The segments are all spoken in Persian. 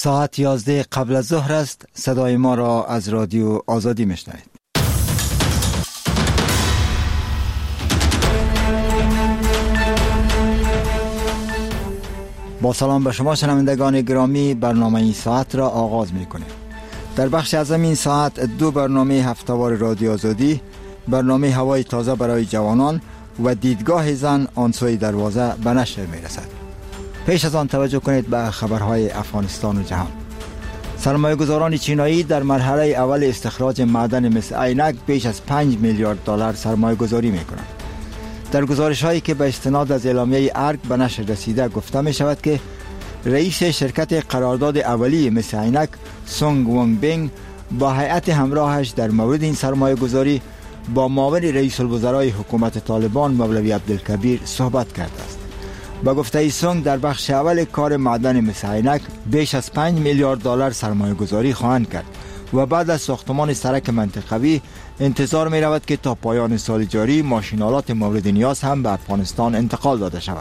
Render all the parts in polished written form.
ساعت 11 قبل از ظهر است. صدای ما را از رادیو آزادی میشنوید. با سلام به شما شنوندگان گرامی، برنامه این ساعت را آغاز میکنیم. در بخش از این ساعت دو برنامه هفته‌وار رادیو آزادی، برنامه هوای تازه برای جوانان و دیدگاه زن آن سوی دروازه به نشر میرسد. پیش از آن توجه کنید به خبرهای افغانستان و جهان. سرمایه‌گذاران چینایی در مرحله اول استخراج معدن مس عینک بیش از 5 میلیارد دلار سرمایه‌گذاری می‌کنند. در گزارش‌هایی که به استناد از اعلامیه ارگ به نشر رسیده گفته می‌شود که رئیس شرکت قرارداد اولیه مس عینک سونگ وانگ بینگ با هیئت همراهش در مورد این سرمایه‌گذاری با معاون رئیس الوزرای حکومت طالبان مولوی عبدالکبیر صحبت کرده است. با گفته سونگ در بخش اول کار معدن مس عینک بیش از 5 میلیارد دلار سرمایه گذاری خواهند کرد و بعد از ساختمان سرک منطقوی انتظار می رود که تا پایان سال جاری ماشینالات مورد نیاز هم به افغانستان انتقال داده شود.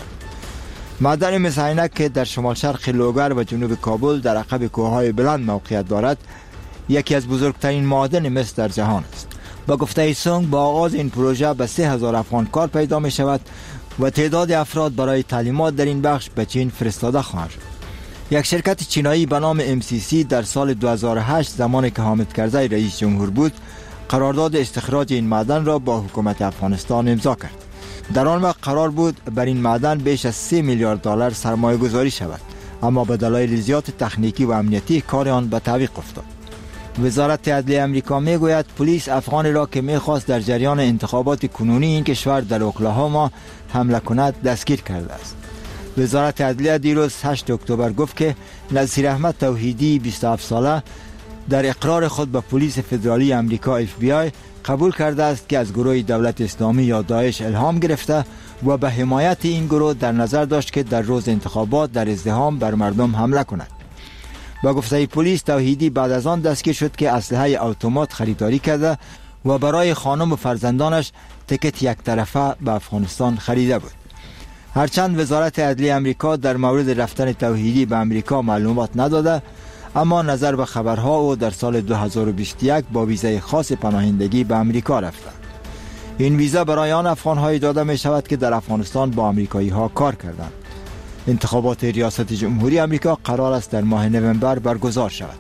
معدن مس عینک که در شمال شرق لوگر و جنوب کابل در عقب کوههای بلند موقعیت دارد، یکی از بزرگترین معادن مس در جهان است. با گفته سونگ با آغاز این پروژه به 3000 افغان کار پیدا می شود و تعداد افراد برای تعلیمات در این بخش به چین فرستاده خواهند شد. یک شرکت چینایی به نام MCC در سال 2008 زمانی که حامد کرزی رئیس جمهور بود، قرارداد استخراج این معدن را با حکومت افغانستان امضا کرد. در آن وقت قرار بود بر این معدن بیش از 3 میلیارد دلار سرمایه گذاری شود، اما به دلایل زیاد تکنیکی و امنیتی کار آن به تعویق افتاد. وزارت عدلیه امریکا میگوید پلیس افغانی را که میخواست در جریان انتخابات کنونی این کشور در اوکلاهاما حمله کند دستگیر کرده است. وزارت عدلیه دیروز 8 اکتبر گفت که نصیر احمد توحیدی 27 ساله در اقرار خود به پلیس فدرالی امریکا FBI قبول کرده است که از گروه دولت اسلامی یا داعش الهام گرفته و به حمایت این گروه در نظر داشت که در روز انتخابات در ازدحام بر مردم حمله کند. با گفته پلیس توحیدی بعد از آن دستگیر شد که اسلحه اتومات خریداری کرده و برای خانم و فرزندانش تکت یک طرفه به افغانستان خریده بود. هرچند وزارت عدلیه امریکا در مورد رفتن توحیدی به امریکا معلومات نداده، اما نظر به خبرها او در سال 2021 با ویزای خاص پناهندگی به امریکا رفته. این ویزا برای آن افغان‌های داده می شود که در افغانستان با آمریکایی‌ها کار کردند. انتخابات ریاست جمهوری امریکا قرار است در ماه نوامبر برگزار شود.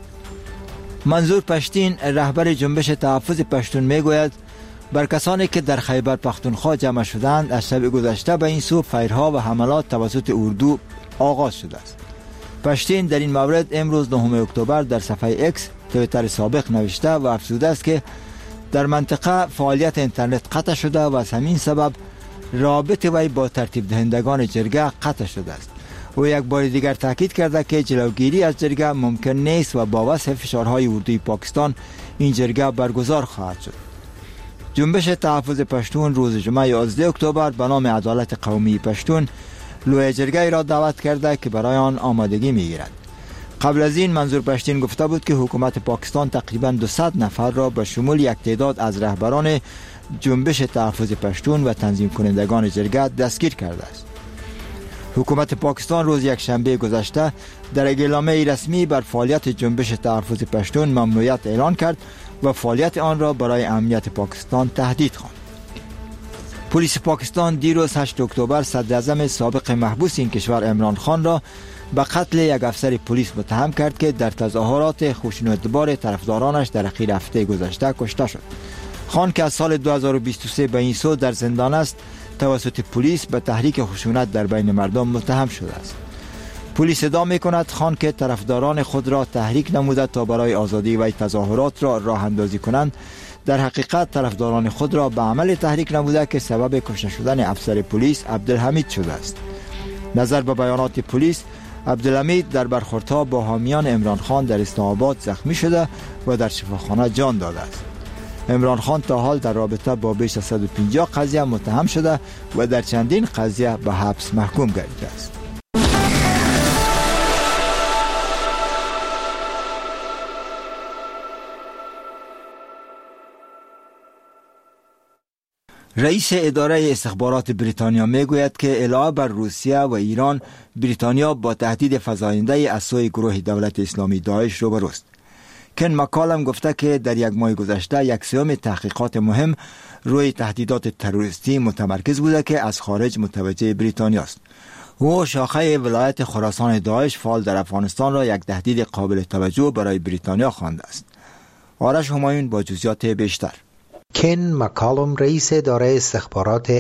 منظور پشتین رهبر جنبش تحفظ پشتون میگوید بر کسانی که در خیبر پختونخوا جمع شدند از شب گذشته به این سو فیرها و حملات توسط اردو آغاز شده است. پشتین در این مورد امروز 9 اکتبر در صفحه ایکس توییتر سابق نوشته و افزوده است که در منطقه فعالیت اینترنت قطع شده و از همین سبب رابطه وی با ترتیب دهندگان جرگه قطع شده است. او یک بار دیگر تاکید کرده که جلوگیری از جرگه ممکن نیست و با وصف فشارهای اردوی پاکستان این جرگه برگزار خواهد شد. جنبش تحفظ پشتون روز جمعه 11 اکتبر به نام عدالت قومی پشتون لوی جرگه را دعوت کرده که برای آن آمادگی میگیرد. قبل از این منظور پشتین گفته بود که حکومت پاکستان تقریبا 200 نفر را به شمول یک تعداد از رهبران جنبش تحفظ پشتون و تنظیم کنندگان جرگه دستگیر کرده است. حکومت پاکستان روز یک شنبه گذشته در اعلامیه رسمی بر فعالیت جنبش تحفظ پشتون ممنوعیت اعلان کرد و فعالیت آن را برای امنیت پاکستان تهدید خواند. پلیس پاکستان دیروز 8 اکتبر صدراعظم سابق محبوس این کشور عمران خان را به قتل یک افسر پلیس متهم کرد که در تظاهرات خشونتبار طرفدارانش در اخیر هفته گذشته کشته شد. خان که از سال 2023 به این سو در زندان است، توسط پلیس به تحریک خشونت در بین مردم متهم شده است. پلیس ادعا می‌کند خان که طرفداران خود را تحریک نموده تا برای آزادی و تظاهرات را راه اندازی کنند، در حقیقت طرفداران خود را به عمل تحریک نموده که سبب کشته شدن افسر پلیس عبدالحمید شده است. نظر به بیانات پلیس، عبدالحمید در برخوردها با حامیان عمران خان در اسلام آباد زخمی شده و در شفاخانه جان داده است. عمران خان تا حال در رابطه با بیش از 150 قضیه متهم شده و در چندین قضیه به حبس محکوم گردیده است. رئیس اداره استخبارات بریتانیا میگوید که علاوه بر روسیه و ایران، بریتانیا با تهدید فزاینده از سوی گروه دولت اسلامی داعش روبروست. کن مکالم گفته که در یک ماه گذشته 1/3 تحقیقات مهم روی تهدیدات تروریستی متمرکز بوده که از خارج متوجه بریتانیا است. او شاخه ولایت خراسان داعش فعال در افغانستان را یک تهدید قابل توجه برای بریتانیا خوانده است. آرش همایون با جزئیات بیشتر. کن مکالم رئیس اداره استخبارات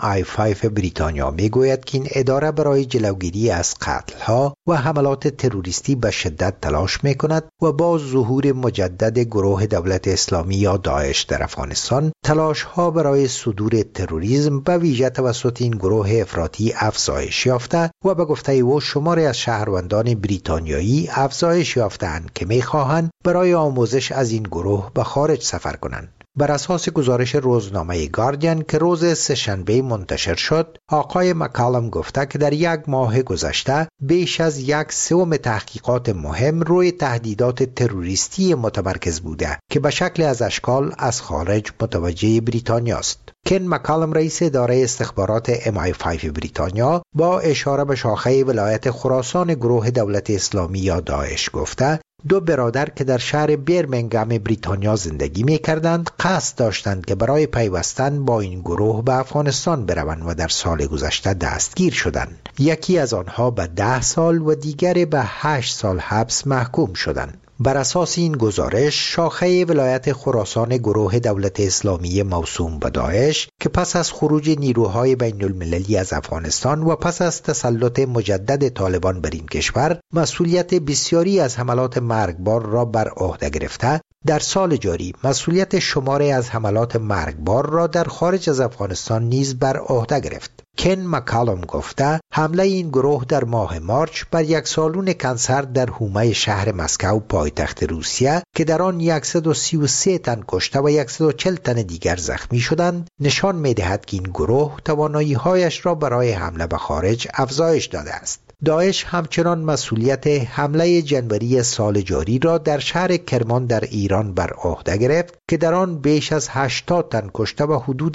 MI5 بریتانیا میگوید که این اداره برای جلوگیری از قتل‌ها و حملات تروریستی به شدت تلاش میکند و با ظهور مجدد گروه دولت اسلامی یا داعش در افغانستان، تلاش‌ها برای صدور تروریسم به ویژه توسط این گروه افراطی افزایش یافته و به گفته او شماری از شهروندان بریتانیایی افزایش یافته‌اند که می‌خواهند برای آموزش از این گروه به خارج سفر کنند. بر اساس گزارش روزنامه گاردین که روز سه‌شنبه منتشر شد، آقای مکالم گفته که در یک ماه گذشته بیش از 1/3 تحقیقات مهم روی تهدیدات تروریستی متمرکز بوده که به شکل از اشکال از خارج متوجه بریتانیا است. کن مکالم رئیس اداره استخبارات MI5 بریتانیا با اشاره به شاخه ولایت خراسان گروه دولت اسلامی یا داعش گفته 2 برادر که در شهر برمنگهم بریتانیا زندگی می کردند قصد داشتند که برای پیوستن با این گروه به افغانستان بروند و در سال گذشته دستگیر شدند. یکی از آنها به 10 سال و دیگر به 8 سال حبس محکوم شدند. بر اساس این گزارش، شاخه ولایت خراسان گروه دولت اسلامی موسوم به داعش که پس از خروج نیروهای بین المللی از افغانستان و پس از تسلط مجدد طالبان بر این کشور مسئولیت بسیاری از حملات مرگبار را بر عهده گرفته، در سال جاری مسئولیت شماری از حملات مرگبار را در خارج از افغانستان نیز بر عهده گرفت. کن مکالم گفته حمله این گروه در ماه مارچ بر یک سالن کنسرت در حومه شهر مسکو پایتخت روسیه که در آن 133 تن کشته و 140 تن دیگر زخمی شدند نشان می‌دهد که این گروه توانایی‌هایش را برای حمله به خارج افزایش داده است. داعش همچنان مسئولیت حمله جنوری سال جاری را در شهر کرمان در ایران بر عهده گرفت که در آن بیش از 80 تن کشته و حدود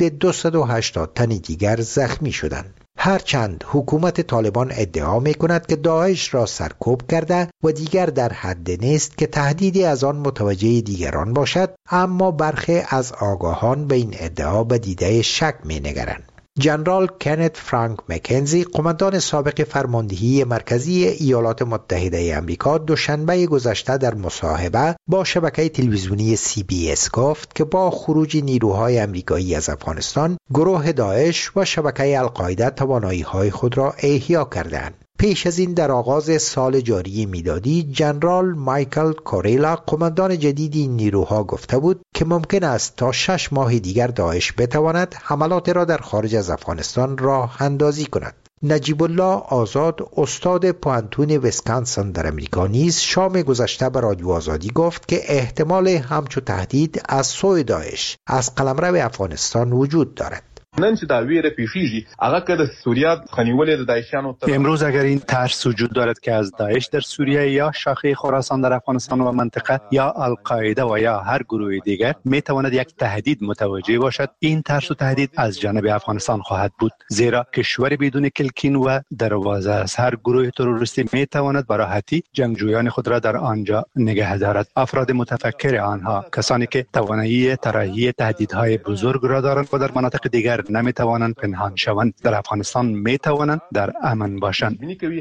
280 تن دیگر زخمی شدند. هرچند حکومت طالبان ادعا می‌کند که داعش را سرکوب کرده و دیگر در حد نیست که تهدیدی از آن متوجه دیگران باشد، اما برخی از آگاهان به این ادعا به دیده شک می‌نگرند. جنرال کنت فرانک مکنزی، قماندان سابق فرماندهی مرکزی ایالات متحده آمریکا، دوشنبه گذشته در مصاحبه با شبکه تلویزیونی CBS گفت که با خروج نیروهای آمریکایی از افغانستان، گروه داعش و شبکه القاعده توانایی‌های خود را احیا کردند. پیش از این در آغاز سال جاری میلادی جنرال مایکل کوریلا، قماندان جدید این نیروها، گفته بود که ممکن است تا 6 ماه دیگر داعش بتواند حملات را در خارج از افغانستان راه اندازی کند. نجیب الله آزاد، استاد پوهنتون ویسکانسن در امریکا، نیز شام گذشته به رادیو آزادی گفت که احتمال همچو تهدید از سوی داعش از قلمرو افغانستان وجود دارد. نن چې دا ویره پیښیږي هغه که د سوریه خنیولې د داعشیانو امروز اگر این ترس وجود دارد که از داعش در سوریه یا شاخه خراسان در افغانستان و منطقه یا القاعده و یا هر گروه دیگر می تواند یک تهدید متوجه باشد، این ترس و تهدید از جانب افغانستان خواهد بود، زیرا کشور بدون کلکین و دروازه از هر گروه تروریستی می تواند به راحتی جنگجویان خود را در آنجا نگه دارد. افراد متفکر آنها، کسانی که توانایی طراحی تهدیدهای بزرگ را دارند و در مناطق دیگر نمی توانند پنهان شوند، در افغانستان می توانند در امن باشند.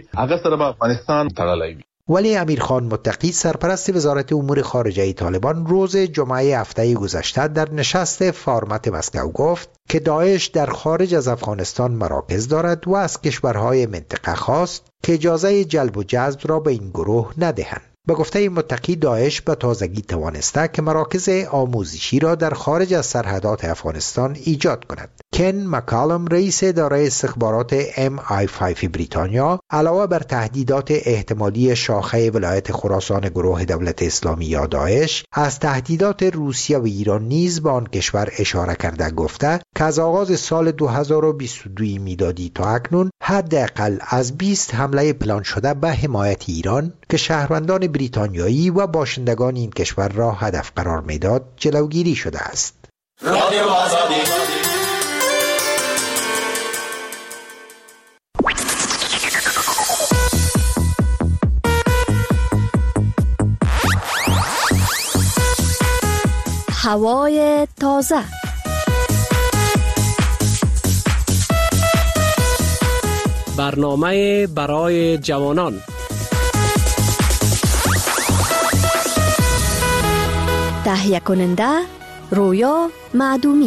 ولی امیرخان متقی، سرپرست وزارت امور خارجه طالبان، روز جمعه هفته گذشته در نشست فارمت مسکو گفت که داعش در خارج از افغانستان مراکز دارد و از کشورهای منطقه خواست که اجازه جلب و جذب را به این گروه ندهند. به گفته متقی، داعش به تازگی توانسته که مراکز آموزشی را در خارج از سرحدات افغانستان ایجاد کند. کن مکالم، رئیس اداره استخبارات MI5 بریتانیا، علاوه بر تهدیدات احتمالی شاخه ولایت خراسان گروه دولت اسلامی یا داعش، از تهدیدات روسیه و ایران نیز به آن کشور اشاره کرده گفته که از آغاز سال 2022 میلادی تا اکنون حداقل از 20 حمله پلان شده به حمایت ایران که شهروندان بریتانیایی و باشندگان این کشور را هدف قرار میداد جلوگیری شده است. رادیو آزادی هوای تازه. برنامه برای جوانان. تهیه کننده رویا معدومی.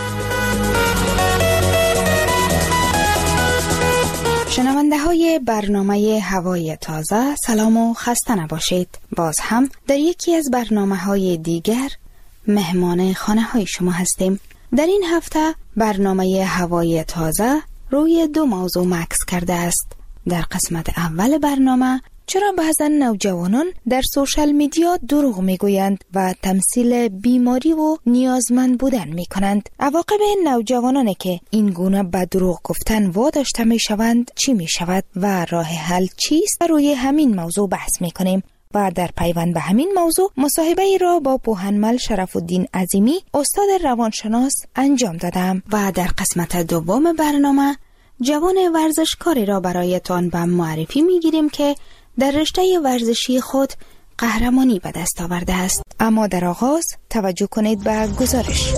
شنونده های برنامه هوای تازه، سلام و خسته نباشید. باز هم در یکی از برنامه های دیگر مهمان خانه های شما هستیم. در این هفته برنامه هوای تازه روی دو موضوع مکس کرده است. در قسمت اول برنامه چرا بعضا نوجوانان در سوشال میدیا دروغ میگویند و تمثیل بیماری و نیازمند بودن میکنند. عواقب نوجوانانی که این گونه به دروغ گفتن واداشته میشوند چی میشود و راه حل چیست؟ روی همین موضوع بحث میکنیم و در پیوند به همین موضوع مصاحبه ای را با پوهنمل شرف الدین عظیمی استاد روانشناس انجام دادم و در قسمت دوم برنامه جوان ورزشکاری را برایتان به معرفی میگیریم که در رشته ورزشی خود قهرمانی به دست آورده است. اما در آغاز توجه کنید به گزارش.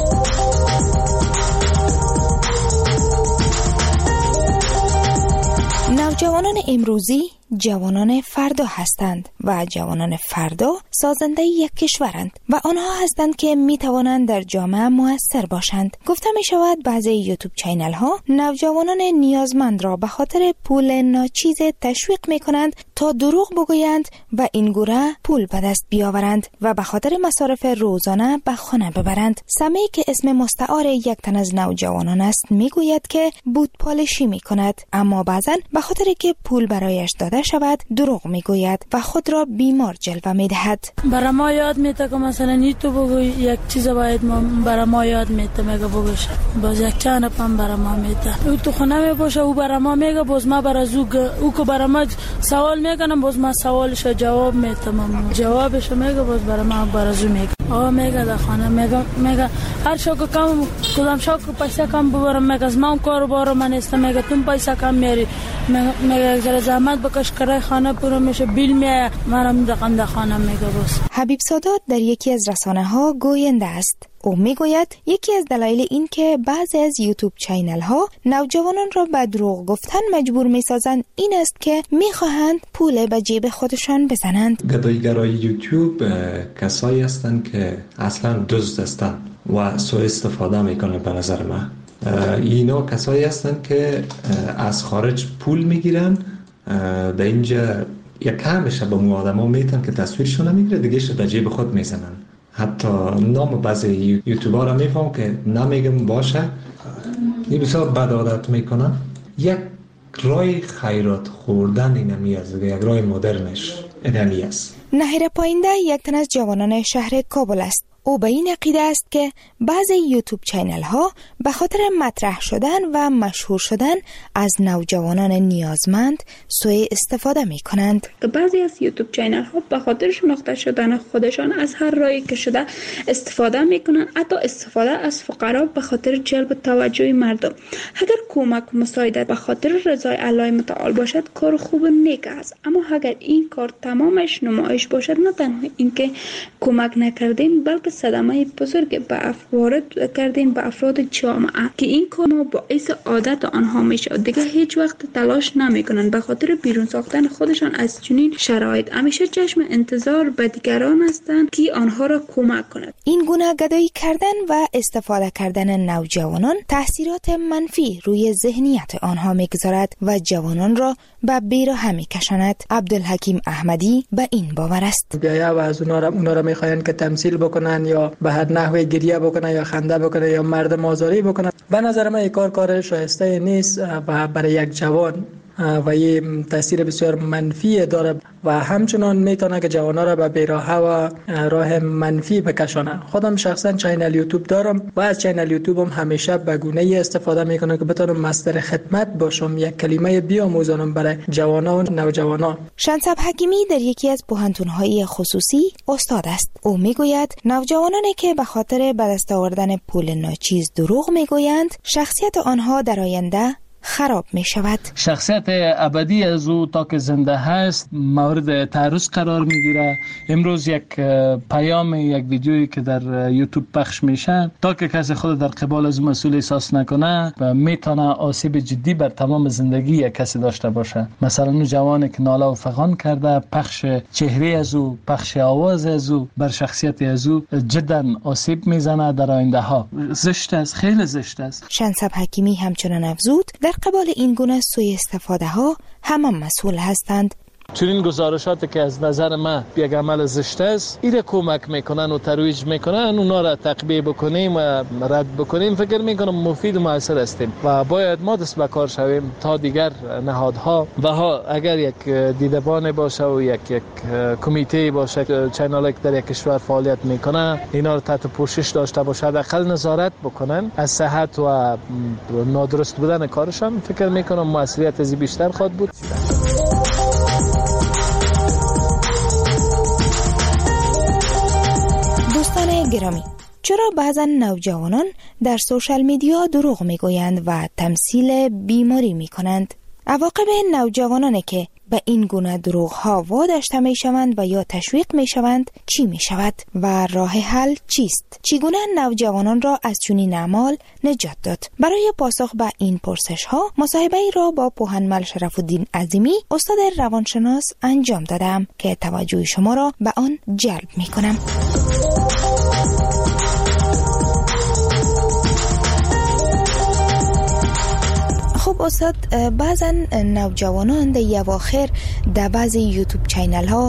نوجوانان امروزی جوانان فردا هستند و جوانان فردا سازنده یک کشورند و آنها هستند که می توانند در جامعه مؤثر باشند. گفته می شود بعضی یوتیوب چینل ها نوجوانان نیازمند را به خاطر پول ناچیز تشویق می کنند تا دروغ بگویند و این گونه پول به دست بیاورند و به خاطر مصارف روزانه به خانه ببرند. سمی که اسم مستعار یک تن از نوجوانان است می گوید که بود پالشی می کند، اما بعضا به خاطر که پول برایش داده شود دروغ میگوید و خود را بیمار جلوه میدهد. برای ما یاد میده که مثلا این تو بگو یک چیز باید ما برای ما یاد میده میگه بگوش باز یک چند پم برای ما میده او تو خونه میباشه او برای ما میگه باز ما برای او که برای ما سوال میکنم باز ما سوالش جواب میدم جوابش میگه باز برای ما برای زو میگه آ میگه در خانه میگه هر شو که کم کدام شو که پیسه کم ببرم میگه از ما کار بارو من است میگه تو پیسه کم میاری میگه زر زحمت بکش کرای خانه پورا میشه بیل میاد منم در خانه میگه باز. حبیب سادات در یکی از رسانه ها گوینده است. او میگوید یکی از دلایل این که بعضی از یوتیوب چینل ها نوجوانان را به دروغ گفتن مجبور میسازند این است که میخواهند پول به جیب خودشان بزنند. گدایگرای یوتیوب کسایی هستند که اصلا دزد هستند و سوء استفاده میکنند. به نظر من اینا کسایی هستند که از خارج پول میگیرن، در اینجا یک همیشه به مو آدم ها میتن که تصویرشون نمیگیره دیگهش در جیب خود میزنن. حتی نام بعضی یوتیوبر را میفهم که نمیگم باشه این بسیار بد عادت میکنن. یک رای خیرات خوردن اینمی است، یک رای مدرنش اینمی است. نهیر پاینده یک تن از جوانان شهر کابل است. او به این عقیده است که بعضی یوتیوب چینل ها به خاطر مطرح شدن و مشهور شدن از نوجوانان نیازمند سوء استفاده می کنند. بعضی از یوتیوب چینل ها به خاطر شناخته شدن خودشان از هر راهی که شده استفاده می کنند، حتی استفاده از فقرا به خاطر جلب توجه مردم. اگر کمک و مساعدت به خاطر رضای الله متعال باشد کار خوب نیک است، اما اگر این کار تمامش نمایش باشد نه تنها اینکه کمک نکردیم بلکه صدمه بزرگ وارد کردیم به افراد جامعه که این کار باعث عادت آنها میشه. دیگه هیچ وقت تلاش نمیکنن به خاطر بیرون ساختن خودشان از چنین شرایط. همیشه چشم انتظار به دیگران هستند که آنها را کمک کنند. این گونه گدایی کردن و استفاده کردن نوجوانان تاثیرات منفی روی ذهنیت آنها میگذارد و جوانان را به بیراه میکشاند. عبدالحکیم احمدی به این باور است. بیا و از اونا را میخواین که تمثیل بکنن یا به هر نحوی گریه بکنن یا خنده بکنن یا مردم آزاری بکنن. به نظر من این کار شایسته نیست و برای یک جوان و این تاثیر بسیار منفی داره و همچنان میتونه که جوانا را به بیراهه و راه منفی بکشانه. خودم شخصا چینل یوتیوب دارم و از چینل یوتیوب هم همیشه به گونه‌ای استفاده میکنم که بتونم مصدر خدمت باشم، یک کلمه بیاموزانم برای جوانا و نوجوانا. شنصب حکیمی در یکی از پوهنتون‌های خصوصی استاد است. او میگوید نوجوانانی که به خاطر به دست آوردن پول ناچیز دروغ میگویند شخصیت آنها در آینده خراب می شود. شخصیت ابدی از او تا که زنده هست مورد تعرض قرار می گیره. امروز یک پیام، یک ویدیویی که در یوتیوب پخش میشه، تا که کسی خود در قبال از مسئول احساس نکنه و میتونه آسیب جدی بر تمام زندگی یک کسی داشته باشه. مثلا اون جوانی که ناله و فغان کرده، پخش چهره از او، پخش آواز از او بر شخصیت از او جدا آسیب میزنه در آینده ها. زشت است، خیلی زشت است. شنسب حکیمی همچنان افزود در قبال این گونه سوء استفاده ها همه مسئول هستند. چنین گزارشاتی که از نظر من یک عمل زشت است، ایره کمک میکنن و ترویج میکنن، اونا را تقبیه بکنیم و رد بکنیم، فکر میکنم مفید و موثر هستیم و باید ما دست به کار شویم تا دیگر نهادها و اگر یک دیدبان باشه و یک کمیته باشه، چنالی که در یک کشور فعالیت میکنه، اینا رو تحت پوشش داشته باشه، حداقل نظارت بکنن از صحت و نادرست بودن کارشان، فکر میکنم موثریت از بیشتر خواهد بود. دوستان گرامی، چرا بعضا نوجوانان در سوشال میدیا دروغ میگویند و تمثیل بیماری میکنند؟ عواقب نوجوانانی که به این گونه دروغ ها واداشته می شوند و یا تشویق می شوند چی می شود و راه حل چیست؟ چگونه نوجوانان را از چنین اعمال نجات داد؟ برای پاسخ به این پرسش ها مصاحبه ای را با پوهنمل شرف الدین عظیمی، استاد روانشناس انجام دادم که توجه شما را به آن جلب می کنم. خب استاد، بعضا نوجوانان در اواخر در بعضی یوتیوب چینل ها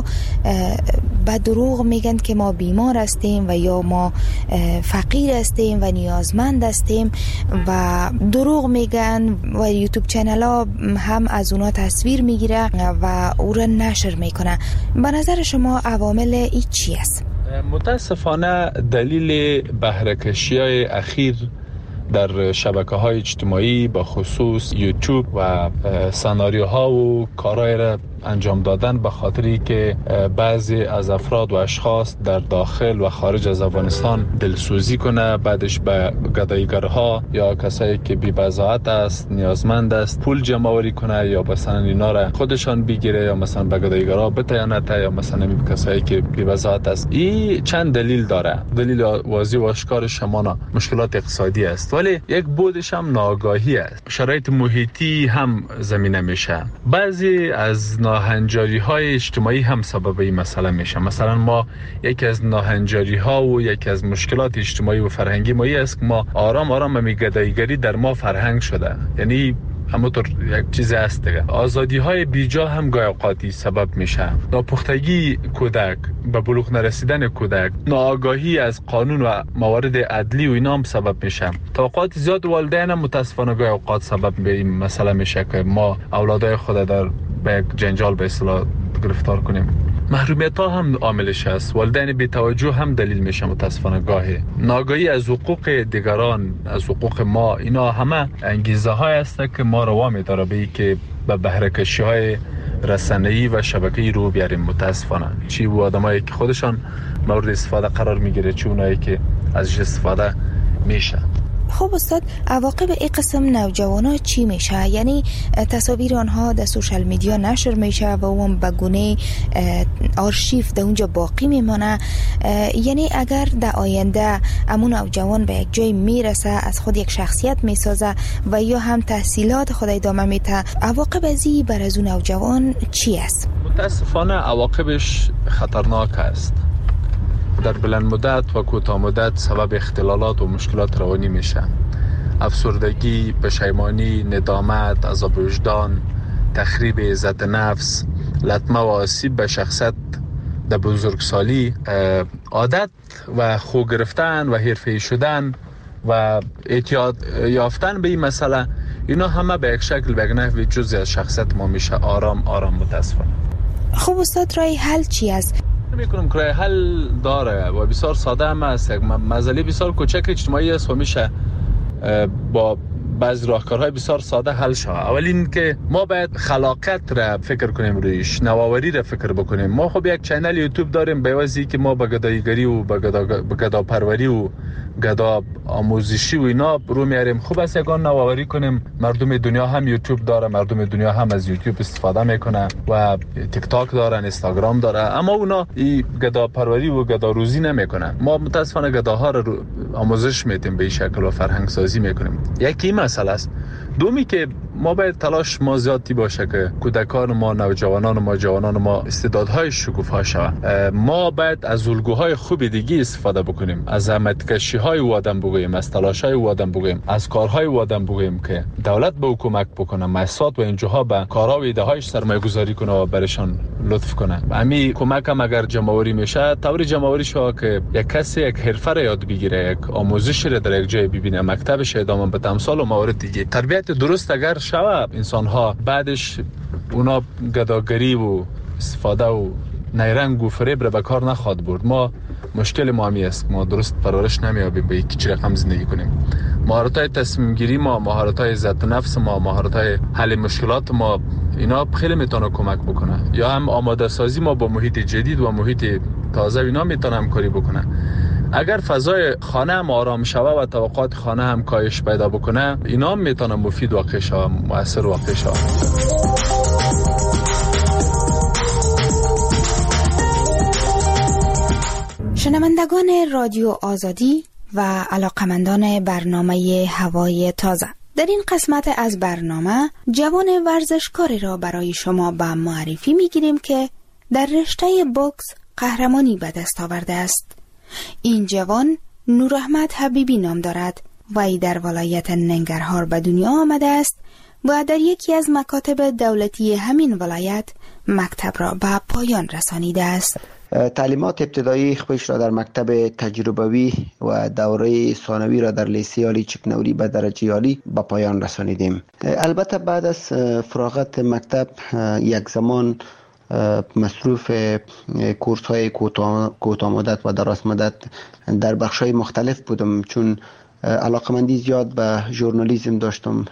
به دروغ میگن که ما بیمار هستیم و یا ما فقیر هستیم و نیازمند هستیم و دروغ میگن و یوتیوب چینل ها هم از اونا تصویر میگیره و او را نشر میکنه. به نظر شما عوامل ای چی است؟ متاسفانه دلیل بهره‌کشی های اخیر در شبکه‌های اجتماعی با خصوص یوتیوب و سناریوها و کارهای را انجام دادن به خاطری که بعضی از افراد و اشخاص در داخل و خارج از افغانستان دلسوزی کنه، بعدش به گداییگرها یا کسایی که بی‌بضاعت است، نیازمند است، پول جمع آوری کنه یا مثلا اینا را خودشان بگیره یا مثلا به گداییگرها بتیانت یا مثلا به کسایی که بی‌بضاعت است. این چند دلیل داره. دلیل واضح و آشکار شمانا مشکلات اقتصادی است، ولی یک بودش هم ناآگاهی است. شرایط محیطی هم زمینه میشه. بعضی از ناهنجاری های اجتماعی هم سبب این مسئله میشه. مثلا ما یکی از ناهنجاری ها و یکی از مشکلات اجتماعی و فرهنگی ما است که ما آرام آرام گداییگری در ما فرهنگ شده، یعنی همونطور یک چیز هست دیگه. آزادی های بیجا هم گاهی اوقاتی سبب میشه. ناپختگی کودک، به بلوغ نرسیدن کودک، ناآگاهی از قانون و موارد عدلی و اینا هم سبب میشه. توقعات زیاد والدین هم متاسفانه گاهی اوقات سبب به این مسئله میشه که ما اولادای خود در به یک جنجال به اصطلاح گرفتار کنیم. محرومیت ها هم عاملش است. والدین بی توجه هم دلیل میشه متاسفانه گاهی. ناآگاهی از حقوق دیگران، از حقوق ما، اینا همه انگیزه های است که ما رو وامی داره به که به بهره‌کشی های رسانه‌ای و شبکه‌ای رو بیاریم. متاسفانه چی و آدمایی که خودشان مورد استفاده قرار میگیره، چی اونایی که ازش استفاده میشه. خب استاد، عواقب این قسم نوجوانا چی میشه؟ یعنی تصاویر آنها در سوشال میدیا نشر میشه و اون به گونه آرشیو در اونجا باقی میمانه. یعنی اگر در آینده امون نوجوان به یک جای میرسه، از خود یک شخصیت میسازه و یا هم تحصیلات خود ادامه میده، عواقب ازی بر از اون نوجوان چی است؟ متاسفانه عواقبش خطرناک است. در بلند مدت و کوتاه مدت سبب اختلالات و مشکلات روانی میشه. افسردگی، پشیمانی، ندامت، عذاب وجدان، تخریب عزت نفس، لطمه و آسیب به شخصیت در بزرگسالی، عادت و خو گرفتن و حرفه‌ای شدن و اعتیاد یافتن به این مسئله، اینا همه به یک شکل به یک نحوی جزئی از شخصیت ما میشه. آرام آرام متاسفانه. خب استاد، رای حل چی است؟ میکنم که حل داره و بسیار ساده هم است. یک مسئله بسیار کوچک اجتماعی است و میشه با بعض راهکارهای بسیار ساده حل شود. اول این که ما باید خلاقیت را فکر کنیم، رویش نوآوری را فکر بکنیم. ما خب یک چینل یوتیوب داریم، به واسه که ما به گداییگری و به گدا پروری و گدا آموزشی و اینا رو میاریم. خوب است یگان نوآوری کنیم. مردم دنیا هم یوتیوب داره، مردم دنیا هم از یوتیوب استفاده میکنه و تیک تاک دارن، اینستاگرام داره، اما اونا این گدا پروری و گدا روزی نمیکنه. ما متاسفانه گداها رو آموزش میدیم، به این شکل و فرهنگ سازی میکنیم. یکی مسئله است. دومی که ما باید تلاش ما زیادی باشه که کودکان ما، نوجوانان ما، جوانان ما استعدادهای شکوفا شوند. ما باید از الگوهای خوب دیگه استفاده بکنیم، از زحمتکشی‌های او آدم بگوییم، از تلاش‌های او آدم بگوییم، از کارهای او آدم بگوییم که دولت به حکومت بکنه، مؤسسات و اینجاها به کارها و ایده‌هایش سرمایه‌گذاری کنه و برشان لطف کنه. همین کمک هم اگر جمع‌آوری میشه، طور جمع‌آوری شو که یک کسی یک حرفه را یاد بگیره، یک آموزش را در یک جای ببینه، مکتبش ادامه بده، امثال و موارد دیگه. تربیت درست اگر شود، انسان‌ها بعدش اونا گداگری و استفاده و نیرنگ و فریب را به کار نخواد برد. ما مشکل ما همی است، ما درست پرورش نمیابیم به یک چی رقم زندگی کنیم. مهارت‌های تصمیم گیری ما، مهارت‌های عزت نفس ما، مهارت‌های حل مشکلات ما، اینا خیلی میتونه کمک بکنه. یا هم آماده سازی ما با محیط جدید و محیط تازه، اینا میتونه همکاری بکنه. اگر فضای خانه هم آرام شوه و توقعات خانه هم کاهش پیدا بکنه، اینا هم میتونه مفید واقع شوه، مؤثر واقع شوه. شنوندگان رادیو آزادی و علاقمندان برنامه هوای تازه، در این قسمت از برنامه جوان ورزشکاری را برای شما به معرفی میگیریم که در رشته بوکس قهرمانی به دست آورده است. این جوان نوراحمد حبیبی نام دارد و ای در ولایت ننگرهار به دنیا آمده است و در یکی از مکاتب دولتی همین ولایت مکتب را به پایان رسانیده است. تعلیمات ابتدایی خودش را در مکتب تجربوی و دوره ثانوی را در لیسه عالی چکنوری به درجه عالی به پایان رسانیدیم. البته بعد از فراغت مکتب یک زمان مصروف کورس های کوتاه مدت و دراز مدت در بخش های مختلف بودم، چون علاقمندی زیاد به ژورنالیسم داشتم.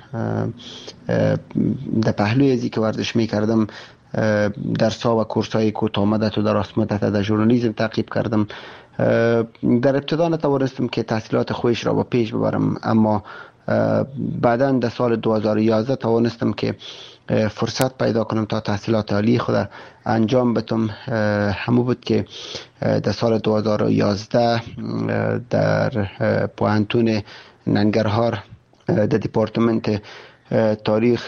در پهلوی ازی که ورزش می کردم درس‌ها و کورس‌های کوتاه مدت و دراز مدت در ژورنالیسم تعقیب کردم. در ابتدا نتوانستم که تحصیلات خودش را با پیش ببرم، اما بعداً در سال 2011 توانستم که فرصت پیدا کنم تا تحصیلات عالی خود انجام بدم. همون بود که در سال 2011 در پوهنتون ننگرهار در دپارتمنت تاریخ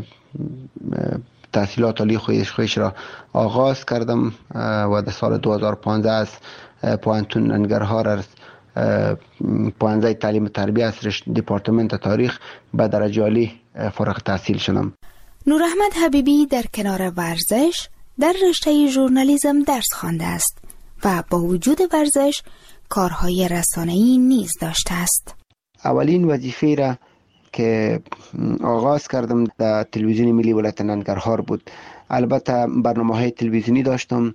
تحصیلات عالی خودش را آغاز کردم و در سال 2015 از پوهنتون ننگرهار از پوهنځی تعلیم و تربیه از دپارتمنت تاریخ به درجه عالی فارغ التحصیل شدم. نوراحمد حبیبی در کنار ورزش در رشته ژورنالیسم درس خوانده است و با وجود ورزش کارهای رسانه‌ای نیز داشته است. اولین وظیفه را که آغاز کردم در تلویزیون ملی ولایت ننگرهار بود. البته برنامه‌های تلویزیونی داشتم،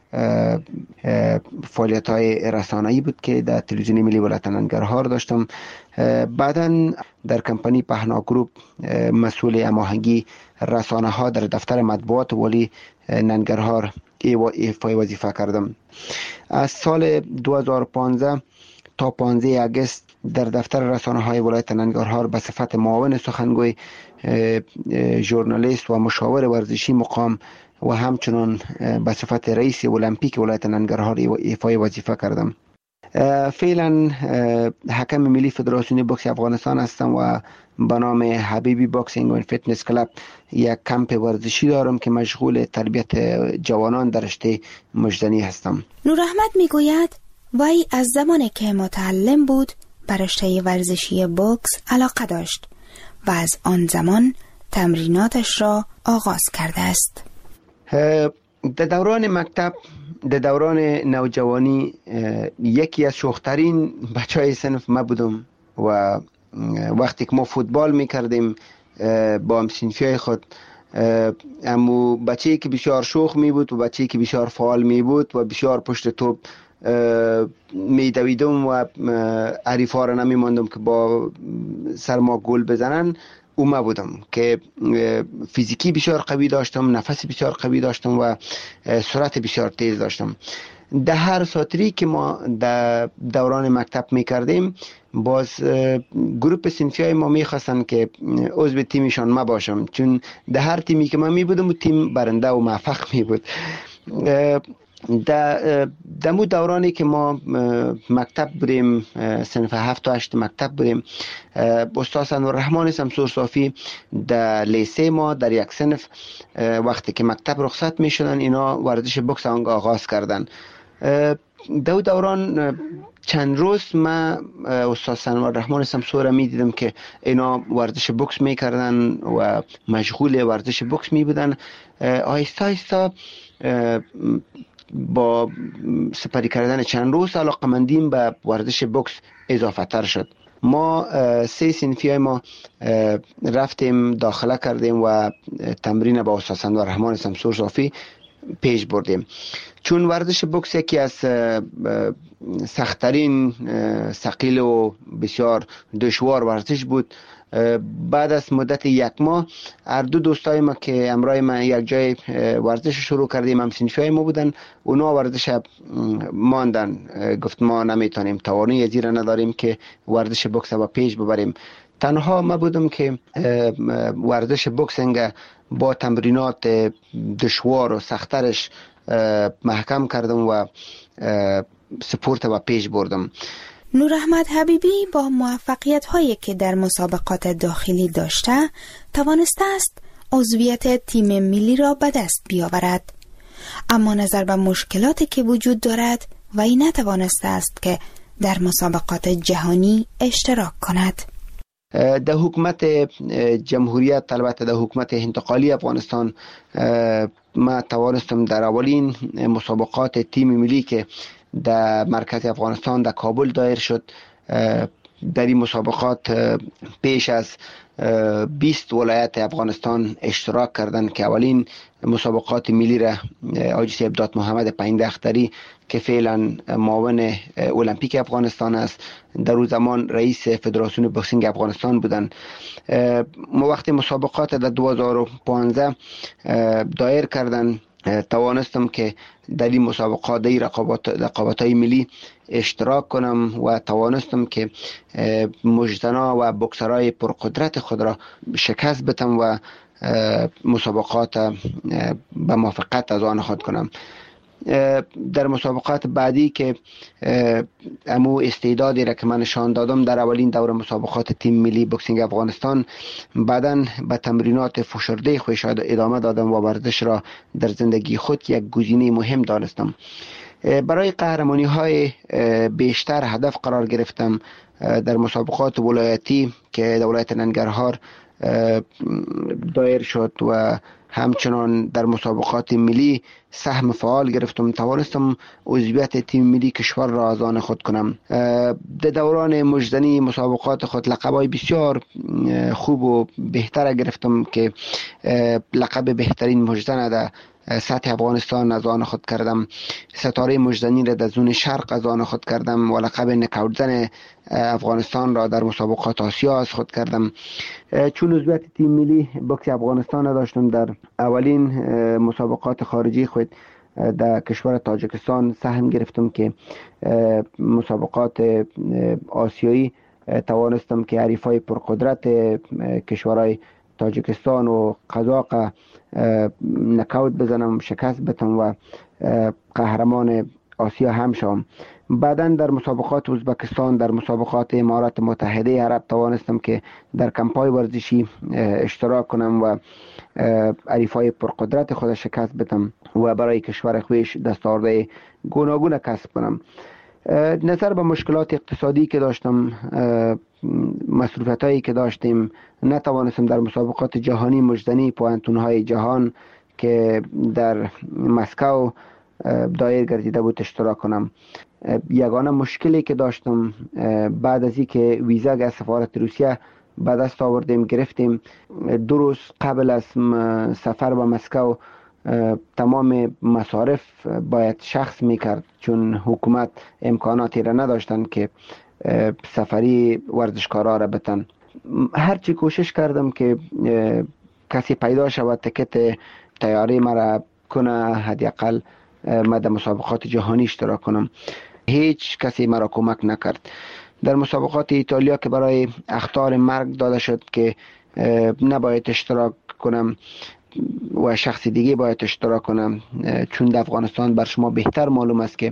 فعالیت‌های رسانه‌ای بود که در تلویزیون ملی ولایت ننگرهار داشتم. بعداً در کمپانی پهنا گروپ مسئول هماهنگی رسانه‌ها در دفتر مطبوعات والی ننگرهار ایفای وظیفه کردم. از سال 2015 تا 15 اگست در دفتر رسانه‌های ولایت ننگرهار به صفت معاون سخنگوی، ژورنالیست و مشاور ورزشی مقام و همچنان به صفت رئیس المپیک ولایت ننگرهار ایفای وظیفه کردم. فعلا حکم ملی فدراسیون بوکس افغانستان هستم و به نام حبیبی باکسینگ و فیتنس کلاب یک کمپ ورزشی دارم که مشغول تربیت جوانان در رشته مجدنی هستم. نوراحمد میگوید وی از زمانی که متعلم بود به رشته ورزشی بوکس علاقه داشت و از آن زمان تمریناتش را آغاز کرده است. در دوران مکتب، در دوران نوجوانی، یکی از شوخترین بچهای صنف ما بودم و وقتی که ما فوتبال میکردیم با همسنفیای خود، اما بچه‌ای که بسیار شوخ می بود و بچه‌ای که بسیار فعال می بود و بسیار پشت توپ میدویدم و حریفا را نمیماندم که با سر ما گل بزنن. اومه بودم که فیزیکی بسیار قوی داشتم، نفس بسیار قوی داشتم و سرعت بسیار تیز داشتم. در هر ساتری که ما در دوران مکتب میکردیم باز گروپ صنفی های ما میخواستن که عضو تیمشان ما باشم، چون در هر تیمی که من میبودم تیم برنده و موفق میبود. در مو دورانی که ما مکتب بودیم، صنف 7 و 8 مکتب بودیم، استاد انورالرحمن شمسور صافی در لیسه ما در یک صنف وقتی که مکتب رخصت میشدن اینا ورزش بوکس آغاز کردن. در دوران چند روز من استاد انورالرحمن شمسور می دیدم که اینا ورزش بوکس میکردن و مشغول ورزش بوکس می بودن. آهسته آهسته با سپری کردن چند روز علاقمندیم به ورزش بوکس اضافه تر شد. ما 3 صنفی های ما رفتیم داخله کردیم و تمرین با استاد انورالرحمن شمسور صافی پیش بردیم. چون ورزش بوکس یکی از سخت‌ترین، ثقیل و بسیار دشوار ورزش بود، بعد از مدت 1 ماه هر دو دوستای ما که همراه من یک جای ورزش شروع کردیم، هم صنفی ما بودن، اونا ورزش ماندن، گفت ما نمیتونیم، توانایی زیرا نداریم که ورزش بوکس رو پیش ببریم. تنها ما بودم که ورزش بوکسینگ با تمرینات دشوار و سخت‌ترش محکم کردم و سپورت و پیش بردم. نور احمد حبیبی با موفقیت هایی که در مسابقات داخلی داشته توانسته است عضویت تیم ملی را به دست بیاورد، اما نظر به مشکلاتی که وجود دارد وی نتوانسته است که در مسابقات جهانی اشتراک کند. در حکومت جمهوریت، البته در حکومت انتقالی افغانستان، ما توانستم در اولین مسابقات تیم ملی که در مرکز افغانستان در کابل دایر شد، در این مسابقات پیش از 20 ولایت افغانستان اشتراک کردند که اولین مسابقات ملی را حاجی صاحب داد محمد پاینده اختری که فعلا معاون المپیک افغانستان است، در اون زمان رئیس فدراسیون بوکسینگ افغانستان بودند. ما وقتی مسابقات در 2015 دایر کردند توانستم که در این مسابقات در رقابت‌های ملی اشتراک کنم و توانستم که مجدنا و بوکسرای پرقدرت خود را شکست بدم و مسابقات به موفقیت از آن خود کنم. در مسابقات بعدی که امو استعدادی را که من نشان دادم در اولین دور مسابقات تیم ملی بوکسینگ افغانستان، بعداً به تمرینات فشرده خودش ادامه دادم و ورزش را در زندگی خود یک گزینه مهم دانستم. برای قهرمانی های بیشتر هدف قرار گرفتم. در مسابقات ولایتی که در ولایت ننگرهار دایر شد و همچنان در مسابقات ملی سهم فعال گرفتم، توانستم عضویت تیم ملی کشور را از آن خود کنم. در دوران مجدنی مسابقات خود لقب‌های بسیار خوب و بهتر گرفتم که لقب بهترین مجدن در سطح افغانستان از آن خود کردم، ستاره مجدنی را در زون شرق از آن خود کردم و لقب نکاوتزن افغانستان را در مسابقات آسیا از خود کردم. چون عضویت تیم ملی بوکس افغانستان داشتم، در اولین مسابقات خارجی خود در کشور تاجیکستان سهم گرفتم که مسابقات آسیایی توانستم که حریفای پرقدرت کشورهای تاجیکستان و قزاق نکاوت بزنم، شکست بدم و قهرمان آسیا هم شوم. بعداً در مسابقات ازبکستان، در مسابقات امارات متحده عرب توانستم که در کمپای ورزشی اشتراک کنم و حریفای پرقدرت خود شکست بدم و برای کشور خویش دستاوردهای گوناگون کسب کنم. نظر به مشکلات اقتصادی که داشتم، مصروفیت هایی که داشتیم، نتوانستم در مسابقات جهانی مجدنی پوانتون های جهان که در مسکو دایر گردیده بود اشتراک کنم. یگانه مشکلی که داشتم بعد از اینکه ویزا از سفارت روسیه به دست آوردیم گرفتیم، 2 روز قبل از سفر به مسکو تمام مصارف باید شخص میکرد، چون حکومت امکاناتی را نداشتند که سفری ورزشکارا را بتن. هرچی کوشش کردم که کسی پیدا شود تکت تیاری مرا کنه، حداقل من در مسابقات جهانی اشتراک کنم. هیچ کسی مرا کمک نکرد. در مسابقات ایتالیا که برای اخطار مرگ داده شد که نباید اشتراک کنم و شخص دیگه باید اشتراک کنم، چون در افغانستان بر شما بهتر معلوم است که